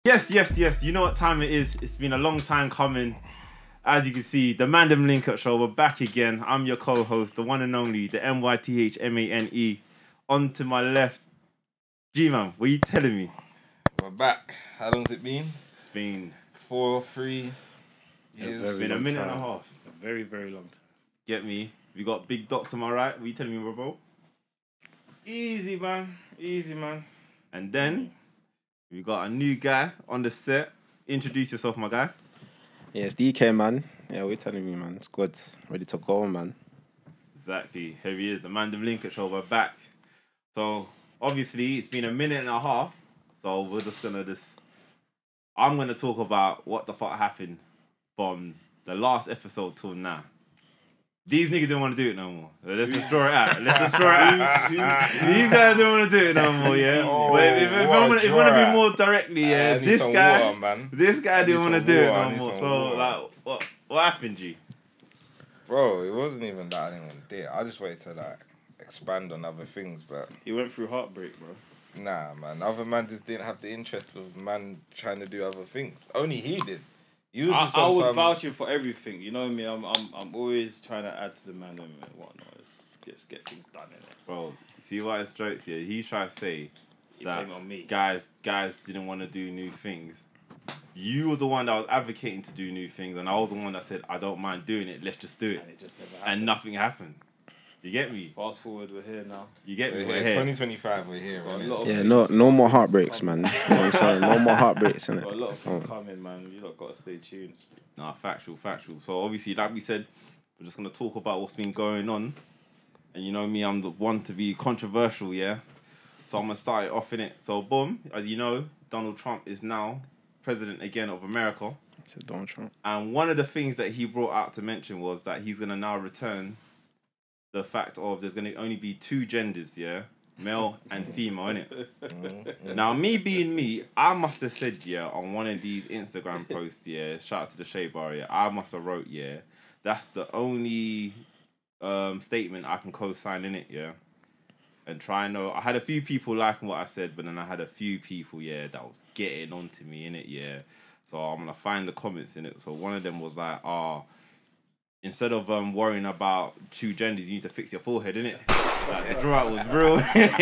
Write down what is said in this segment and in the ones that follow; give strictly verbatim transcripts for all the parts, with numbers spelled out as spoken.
Yes, yes, yes. You know what time it is. It's been a long time coming. As you can see, the Mandem Link Up Show. We're back again. I'm your co-host, the one and only, the M Y T H M A N E. On to my left, G-Man, what are you telling me? We're back. How long's it been? It's been Four, three years. It's been a minute time. and a half. A very, very long time. Get me? We got Big Doc to my right. What are you telling me, bro? Easy, man. Easy, man. And then we got a new guy on the set. Introduce yourself, my guy. Yeah, it's D K, man. Yeah, what you telling me, man? It's good. Ready to go, man. Exactly. Here he is, the Mandem Link Up Show. We're back. So, obviously, it's been a minute and a half. So, we're just going to just... I'm going to talk about what the fuck happened from the last episode till now. These niggas don't want to do it no more. Let's just draw it out. Let's just draw it out. These guys don't want to do it no more, yeah? Oh, but if, if, if I want to be more directly, yeah, I need this some guy... water, man. This guy I didn't need want to some do it water, I no need more. some So, water. like, what, what happened, G? Bro, it wasn't even that I didn't want to do it. I just wanted to, like, expand on other things, but He went through heartbreak, bro. nah, man. Other man just didn't have the interest of man trying to do other things. Only he did. You was I, just I on was some... vouching for everything. You know me. I'm, I'm, I'm always trying to add to the man and whatnot. Let's get, get things done in it. Bro, see what it strikes here? He's trying to say You that blame it on me. guys guys didn't want to do new things. You were the one that was advocating to do new things, and I was the one that said, I don't mind doing it, let's just do it. And it just never happened. And nothing happened. You get me? Fast forward, we're here now. You get me? We're We're here. here. twenty twenty-five, we're here. Got a innit? lot of- Yeah, no no more heartbreaks, man. You know what I'm saying? No more heartbreaks, Got a innit? lot of things Oh. coming, man. You lot got to stay tuned. Nah, factual, factual. So obviously, like we said, we're just going to talk about what's been going on. And you know me, I'm the one to be controversial, yeah? So I'm going to start it off in it. So boom, as you know, Donald Trump is now president again of America. So Donald Trump. And one of the things that he brought out to mention was that he's going to now return the fact of there's going to only be two genders, yeah? Male and female, innit? Mm-hmm. Now, me being me, I must have said, yeah, on one of these Instagram posts, yeah, shout out to the Shea Bar, yeah, I must have wrote, yeah, that's the only um, statement I can co-sign in it, yeah? And try and know, I had a few people liking what I said, but then I had a few people, yeah, that was getting on to me, innit, yeah? So I'm going to find the comments in it. So one of them was like, ah, instead of um, worrying about two genders, you need to fix your forehead, innit? Like, the draw out was real.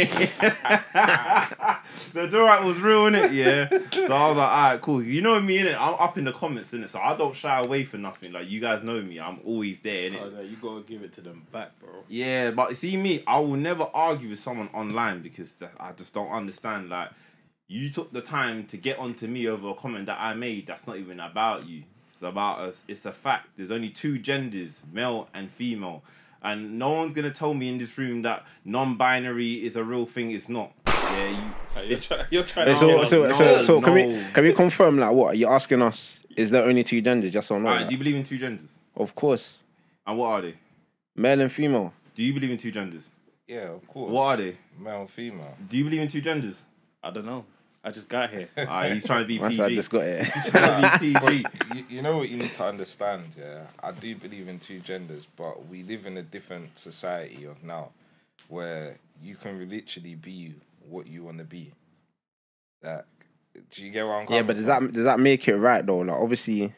The draw out was real, innit? Yeah. So I was like, alright, cool. You know me, innit? I'm up in the comments, innit? So I don't shy away for nothing. Like, you guys know me. I'm always there, innit? Oh, no, you got to give it to them back, bro. Yeah, but see me, I will never argue with someone online because I just don't understand. Like, you took the time to get onto me over a comment that I made that's not even about you. It's about us. It's a fact. There's only two genders, male and female. And no one's going to tell me in this room that non-binary is a real thing. It's not. Yeah, you... You're, try, you're trying Hey, to so get us- so no, so so can we no. can we confirm like what? Are you asking us? Is there only two genders? Yes or no? Alright, like? do you believe in two genders? Of course. And what are they? Male and female. Do you believe in two genders? Yeah, of course. What are they? Male and female. Do you believe in two genders? I don't know. I just got here. Alright, he's trying to be Once P I G. just got it. He's trying to be P G. you, you know what you need to understand, yeah? I do believe in two genders, but we live in a different society of now where you can literally be what you want to be. Like, do you get where I'm coming Yeah, but does from? that does that make it right though? Like obviously,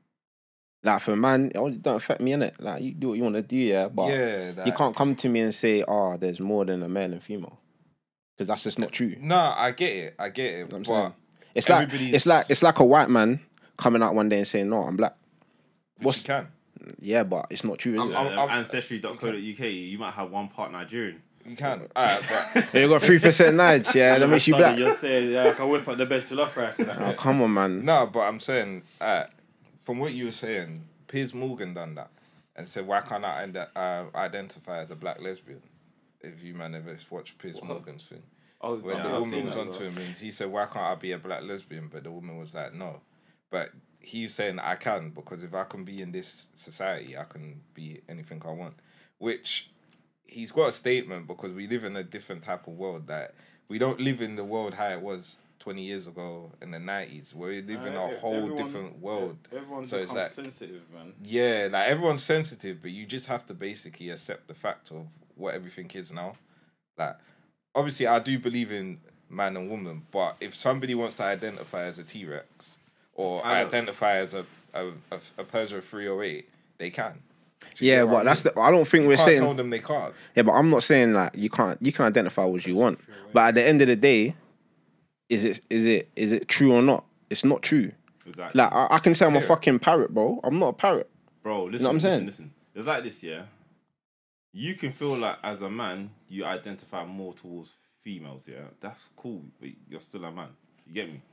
like for a man, it only don't affect me, innit? Like you do what you want to do, yeah. But yeah, you like- can't come to me and say, "Oh, there's more than a male and female," because that's just not true. You know No, I get it. I get it. what I'm but saying? It's like everybody's- it's like it's like a white man coming out one day and saying, "No, I'm black." Which What's- you can. Yeah, but it's not true, is I'm- it? I'm- Um, Ancestry dot co dot U K, you might have one part Nigerian. You can. Alright, but Yeah, you got three percent Nige, yeah, that makes you Suddenly black. You're saying, yeah, I can whip up the best jollof rice. And that. Oh, come on, man. no, but I'm saying, uh, from what you were saying, Piers Morgan done that and said, why can't I ind- uh, identify as a black lesbian? If you man ever watched Piers Morgan's thing. I was, When yeah, the I've woman seen was that, onto bro. him and he said, why can't I be a black lesbian? But the woman was like, no. But he's saying, I can, because if I can be in this society, I can be anything I want. Which, he's got a statement because we live in a different type of world that we don't live in the world how it was twenty years ago in the nineties. We live in a Uh, whole everyone- different world. Everyone's So it's become like- sensitive, man. Yeah, like everyone's sensitive, but you just have to basically accept the fact of what everything is now. Like, obviously, I do believe in man and woman. But if somebody wants to identify as a T-Rex or I don't- identify as a a, a, a Peugeot three oh eight, they can. Do you Yeah, get what but I that's mean? the. I don't think You we're can't saying. tell them they can't. Yeah, but I'm not saying like you can't. You can identify what you want. But at the end of the day, is it is it is it true or not? It's not true. Exactly. Like I, I can say I'm a Yeah. fucking parrot, bro. I'm not a parrot. Bro, listen, what I'm listen, saying? listen. It's like this, yeah. You can feel like as a man, you identify more towards females, yeah. That's cool, but you're still a man. You get me?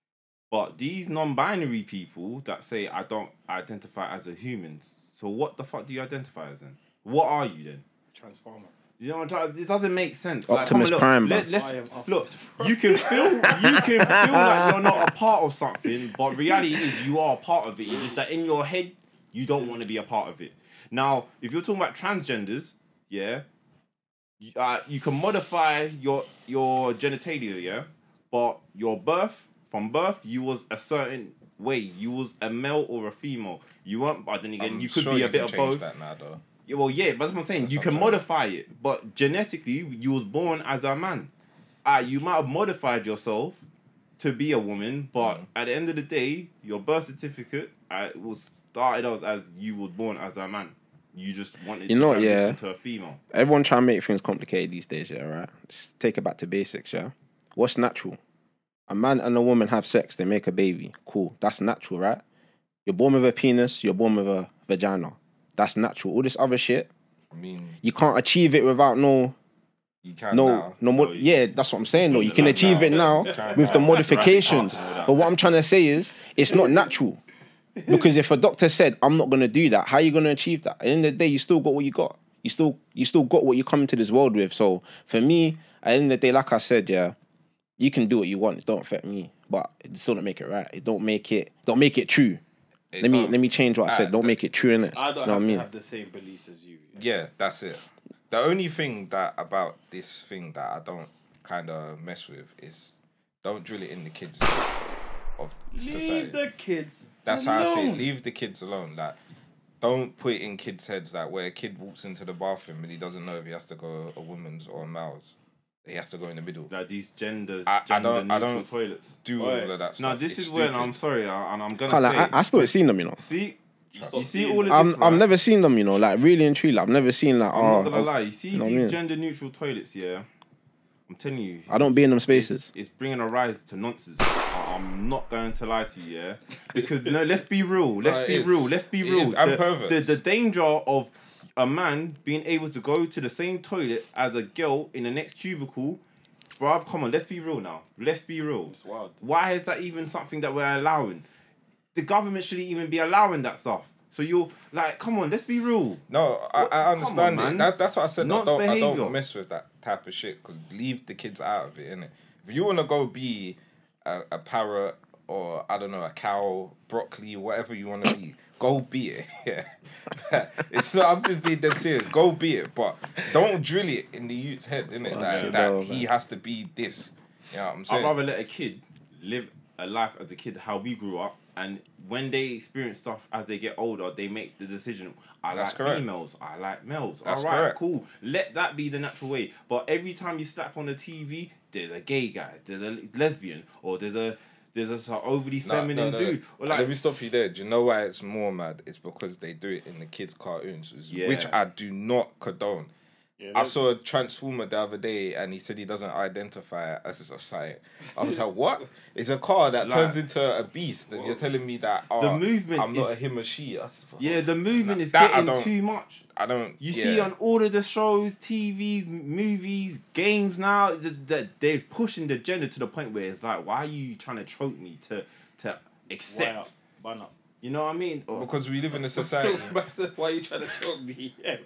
But these non-binary people that say I don't identify as a human, so what the fuck do you identify as then? What are you then? Transformer. You know what I'm trying? It doesn't make sense. Optimus look, Prime, let, bruv. let's I am look. Optimus Prime. You can feel you can feel like you're not a part of something, but reality is you are a part of it. It's just that in your head you don't want to be a part of it. Now, if you're talking about transgenders, yeah, you, uh, you can modify your your genitalia, yeah, but your birth from birth you was a certain way. You was a male or a female. You weren't. But then again, I'm you could sure be a you bit can of change both. that now, though. Yeah, well, yeah, but that's what I'm saying. That's you what can I'm saying. modify it, but genetically, you was born as a man. Ah, you might have modified yourself to be a woman, but Mm. at the end of the day, your birth certificate uh, was started out as you was born as a man. You just wanted You to know, transition yeah. to a female. Everyone trying to make things complicated these days, yeah, right? Just take it back to basics, yeah. What's natural? A man and a woman have sex, they make a baby. Cool. That's natural, right? You're born with a penis, you're born with a vagina. That's natural. All this other shit, I mean, you can't achieve it without no you can no now. no more. No, you- Yeah, that's what I'm saying. No, you can Like achieve now. it now Can with the now. modifications. Jurassic Park and all that. But what I'm trying to say is, it's not natural. Because if a doctor said, I'm not gonna do that, how are you gonna achieve that? At the end of the day, you still got what you got. You still you still got what you come into this world with. So for me, at the end of the day, like I said, yeah, you can do what you want. It don't affect me. But it still don't make it right. It don't make it don't make it true. It let me don't- let me change what I Ah, said. Don't the- make it true, innit? I don't know have what I to mean? have the same beliefs as you. Yeah, that's it. The only thing that about this thing that I don't kind of mess with is don't drill it in the kids of society. Leave the kids. That's how I say it. alone. Leave the kids alone. Like, don't put it in kids' heads that where a kid walks into the bathroom and he doesn't know if he has to go a woman's or a male's. He has to go in the middle. Like these genders, I- I gender don't- I neutral don't- toilets. Do Oi. all of that stuff. Now this It's is when stupid. I'm sorry, I, and I'm gonna Can't say. lie, I, I still ain't seen them, you know. see, you, Stop see seeing all of I've this. I've right? never seen them, you know, like really and truly. I've never seen like I'm oh, not gonna oh, lie. You see you know what I these mean? gender neutral toilets, yeah. I'm telling you, I don't be in them it's, spaces. it's bringing a rise to nonsense. I- I'm not going to lie to you, yeah. Because no, let's be real. Let's No, it be is. real. Let's be It real. is, and The, perverts. the the danger of a man being able to go to the same toilet as a girl in the next cubicle, bruv. Come on, let's be real now. Let's be real. It's wild. Why is that even something that we're allowing? The government shouldn't even be allowing that stuff. So you're like, come on, let's be real. No, I, What- I come understand on, it. man. That, that's what I said. I Nonce don't, I behaviour. don't mess with that type of shit because leave the kids out of it, innit? If you want to go be a, a parrot or, I don't know, a cow, broccoli, whatever you want to be, go be it. Yeah. It's not, I'm just being dead serious. Go be it. But don't drill it in the youth's head, innit? Fuck That, yeah, that no, he man. has to be this. You know what I'm I'd saying? rather let a kid live a life as a kid how we grew up, and when they experience stuff as they get older, they make the decision. I That's like correct. females. I like males. That's All right, correct. cool. Let that be the natural way. But every time you slap on the T V, there's a gay guy, there's a lesbian, or there's a there's a sort of overly No, feminine no, no. dude. Or Let like, me stop you there. Do you know why it's more mad? It's because they do it in the kids' cartoons, Yeah. which I do not condone. Yeah, I that's- saw a Transformer the other day and he said he doesn't identify as a society. I was like, what? It's a car that Like- turns into a beast and you're telling me that oh, The movement I'm not is- a him or she. I was- yeah, the movement Nah, is that I getting don't- too much. I don't... You yeah. see on all of the shows, T Vs, movies, games now, that th- they're pushing the gender to the point where it's like, why are you trying to trope me to to Why accept? not? Why not? You know what I mean? Or, Because we live in a society. Why are you trying to talk me? Yeah.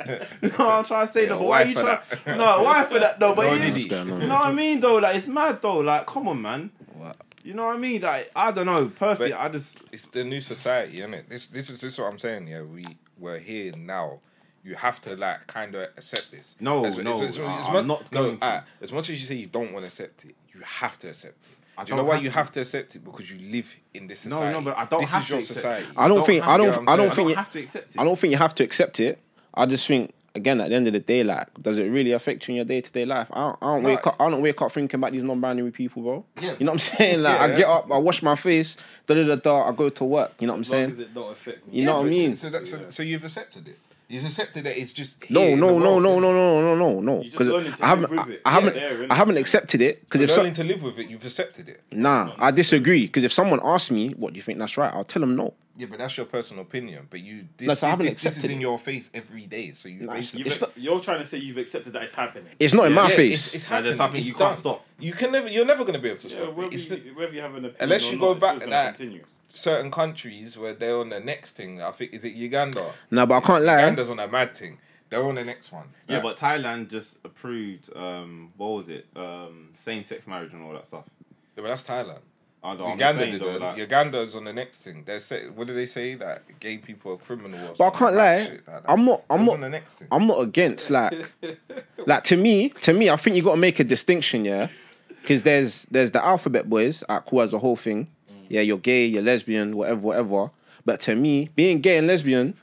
no, I'm trying to say Yeah, that, but why why are you for trying? that? No, why for that though? But No it is- Diddy. you know what I mean though? Like it's mad though. Like come on, man. What? You know what I mean? Like I don't know. Personally, But- I just It's the new society, isn't it? This this is this is what I'm saying. Yeah, we we're here now. You have to like kind of accept this. No, as, no, as, as, I- as I'm much, not no, going to. uh, as much as you say you don't want to accept it, you have to accept it. I Do you know don't why have you to. have to accept it? Because you live in this No, society. no, but I don't This have is to your accept it. society. I don't Don't think have I to- don't Yeah, I'm I saying. don't I think don't you, have to accept it. I don't think you have to accept it. I just think again, at the end of the day, like, does it really affect you in your day to day life? I don't, I don't No, wake up. I don't wake up thinking about these non-binary people, bro. Yeah. You know what I'm saying? Like, Yeah, I yeah. get up, I wash my face, da da da da. I go to work. You know what I'm As long saying? as it don't affect me. You know what I but mean? So, so, that, so, so you've accepted it. You've accepted that it's just No, here in no, the no, world. no, no, no, no, no, no. You just Because learning to I haven't, live I, with it. I haven't, Yeah, there, I haven't innit? accepted it. Because You're if so, learning to live with it. You've accepted it. nah, I disagree. Because if someone asks me, what do you think that's right? I'll tell them no. Yeah, but that's your personal opinion. But you, this, No, so I this, haven't this, this is accepted in it. your face every day. So you Nah, it's- basically. You've, you're trying to say you've accepted that it's happening. It's not in my Yeah, face. It's, it's Like, happening. there's something It's you can't done. stop. You can never. You're never gonna be able to Yeah, stop whether it. It's you, whether you have an opinion Unless or you not, go it's back always to gonna that- continue. certain countries where they're on the next thing. I think is it Uganda. Nah, but I can't lie. Uganda's on a mad thing. They're on the next one. Yeah, Like, but Thailand just approved. Um, what was it? Um, same-sex marriage and all that stuff. but that's Thailand. I don't. I'm Uganda saying, did though, it. like, Uganda's on the next thing. They say, what do they say that gay people are criminal? Or But I something, can't mad lie. shit like that. I'm not. I'm That's not. on the next thing. I'm not against like, like to me, to me, I think you got to make a distinction, yeah, because there's there's the alphabet boys, like, who has the whole thing. Yeah, you're gay, you're lesbian, whatever, whatever. But to me, being gay and lesbian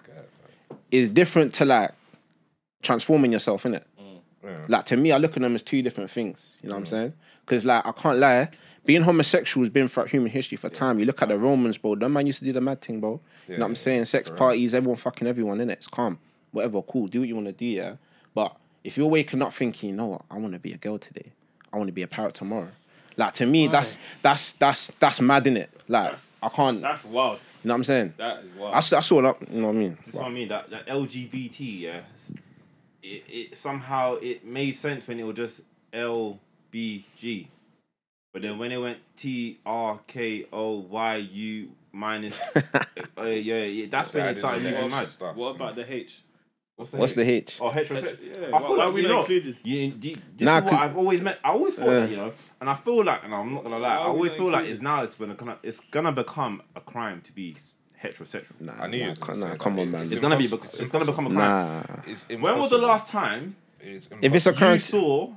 is different to like transforming yourself, innit? Yeah. Like to me, I look at them as two different things. You know what I'm saying? Because like I can't lie, being homosexual has been throughout human history for time. You look at the Romans, bro. That man used to do the mad thing, bro. You know what I'm yeah, saying? Sex correct. parties, everyone fucking everyone, innit? It's calm, whatever, cool. Do what you want to do, yeah. But if you're waking up thinking, you know what, I want to be a girl today, I want to be a parrot tomorrow. Like to me, that's that's that's that's mad, innit? Like That's- I can't. That's wild. You know what I'm saying? That is wild. That's that's all up. You know what I mean? That's what I mean. That, that L G B T, yeah, it, it somehow it made sense when it was just L B G, but then when it went T R K O Y U minus, uh, yeah, yeah, that's when it Added started all the moving extra mad. stuff. What about the H? What's What's the H? Oh, heterosexual. Yeah, I why- feel why like we you not know, included? you, this Nah, is what could- I've always meant. I always thought Uh. that, you know, and I feel like, and I'm not gonna lie, Why I we always not feel like included? it's now it's gonna it's gonna become a crime to be heterosexual. Nah, I knew you nah, was gonna come- say nah, that. come on, It's man. It's gonna be impossible. bec- It's it's gonna become a crime. Nah. It's When was impossible. the last time It's If it's a impossible. crime, you saw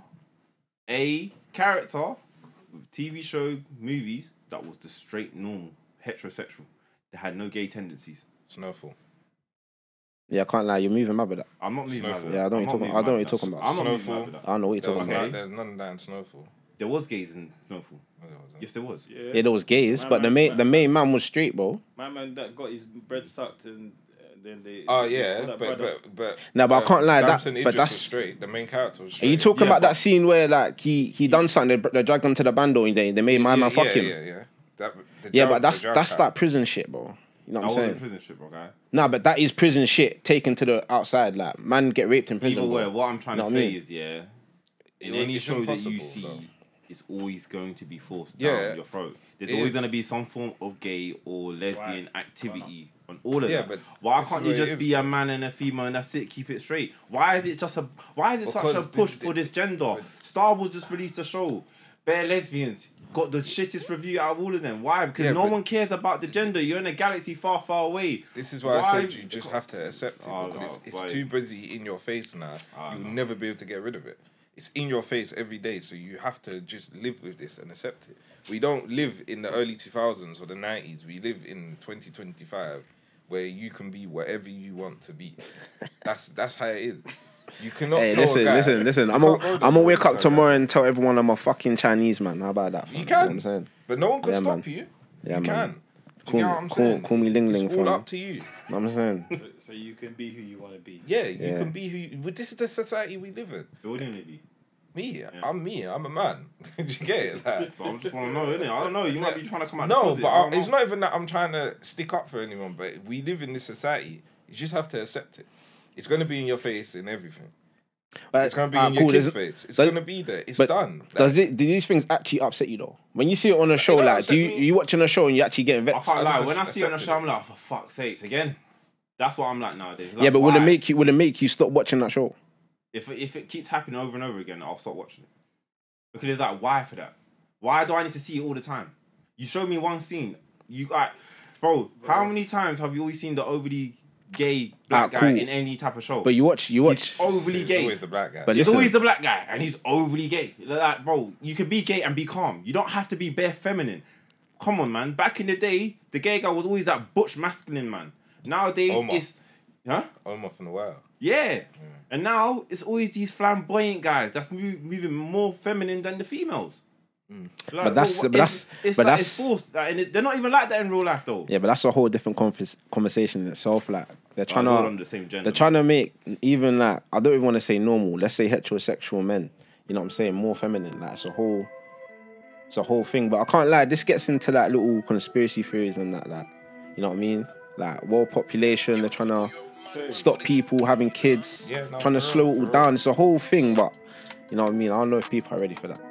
a character with T V show, movies that was the straight normal heterosexual that had no gay tendencies? Snowfall. yeah, I can't lie. You're moving mad with that. I'm not moving Snowfall. mad with Yeah, I that. don't I'm know not what you're moving talking- I don't know mad what with you're talking that. about. I'm not moving Snowfall. mad with that. I don't know what you're There was talking Okay. about. not, there's none of that in Snowfall. There was gays in Snowfall. No, there wasn't. Yes, there was. Yeah. Yeah, there was gays, My but the man- main my- the main man was straight, bro. My man that got his bread sucked and uh, then they. Oh they- yeah, that but brother- but but. Nah, but I uh, can't lie, that- Damson but Idris that's- was straight. The main character was Are straight. you talking Yeah, about but- that scene where like he he done something, they, they dragged him to the bando and they, they made my yeah, man fuck yeah, him? Yeah, yeah, that, the Yeah, jail- but that's the jail that's time. like prison shit, bro. You know I what I'm wasn't saying? in prison shit, bro, guy. Nah, but that is prison shit taken to the outside. Like man get raped in prison. Either way, bro. what I'm trying Know to what I say mean? is, yeah, in It- any it's show that you impossible, see, though. it's always going to be forced Yeah, down your throat. There's it always is. going to be some form of gay or lesbian Right. activity on all of Yeah, that. but Why this can't is you what it just is, be a bro. man and a female and that's it? Keep it straight. Why is it just a? Why is it such a Because push the- for this gender? Star Wars just released a show. Bare lesbians got the shittest review out of all of them. Why? Because Yeah, no but- one cares about the gender. You're in a galaxy far, far away. This is why, I Why- said you just have to accept it Oh, because no, it's, it's boy. too busy in your face now. Oh, You'll no. never be able to get rid of it. It's in your face every day, so you have to just live with this and accept it. We don't live in the early two thousands or the nineties. We live in twenty twenty-five where you can be whatever you want to be. That's that's how it is. You cannot Hey, tell listen, a guy, listen, listen. you I'm can't gonna go I'm there gonna and wake tell up guys. tomorrow and tell everyone I'm a fucking Chinese man. How about that? fam? You know what can, I'm saying? but no one can Yeah, stop man. you. Yeah, you man. can. Do Call you me- know what I'm call- saying? call me Ling It's Ling, all fam. up to you. Know what I'm saying? So, so you can be who you want to be. Yeah, you Yeah. can be who. You, but this is the society we live in. So what do you need to be? Me, I'm me. I'm a man. Do you get it? Like, So I just want to know, innit? I don't know. You might be trying to come out. the no, closet, but I I, don't it's know. not even that I'm trying to stick up for anyone. But we live in this society. You just have to accept it. It's gonna be in your face and everything. But- It's gonna be ah, in your cool, kid's there's- face. It's does- gonna be there. It's but done. Does Like, thi- do these things actually upset you though? When you see it on a show, don't like, upset do you me. you watching a show and you actually getting I vexed? can't I lie. just When I see it on the accepted show, it. I'm like, for fuck's sakes, again. That's what I'm like nowadays. Like, Yeah, but will it why? make you will it make you stop watching that show? If if it keeps happening over and over again, I'll stop watching it. Because it's like, why for that? Why do I need to see it all the time? You show me one scene, you like, bro. How many times have you always seen the overly gay black Ah, guy cool. in any type of show? But you watch you watch. He's overly it's gay. always the black guy. But He's listen- always the black guy, and he's overly gay. Like, bro, you can be gay and be calm. You don't have to be bare feminine. Come on, man. Back in the day, the gay guy was always that butch masculine man. Nowadays, Omar. it's Huh? Omar from the Wire. Yeah. And now it's always these flamboyant guys that's move, moving more feminine than the females. Like, But that's- bro, but it's, that's- it's but like that's- it's forced, like, and it, they're not even like that in real life though. Yeah, but that's a whole different convers- conversation in itself. Like they're trying All to, under the same gender. they're trying to make even like I don't even want to say normal. Let's say heterosexual men. You know what I'm saying? More feminine. Like it's a whole, it's a whole thing. But I can't lie. This gets into that little conspiracy theories and that. Like, you know what I mean? Like world population. They're trying to stop people having kids. Yeah, no, trying to for slow real, it all for down. It's a whole thing. But you know what I mean? I don't know if people are ready for that.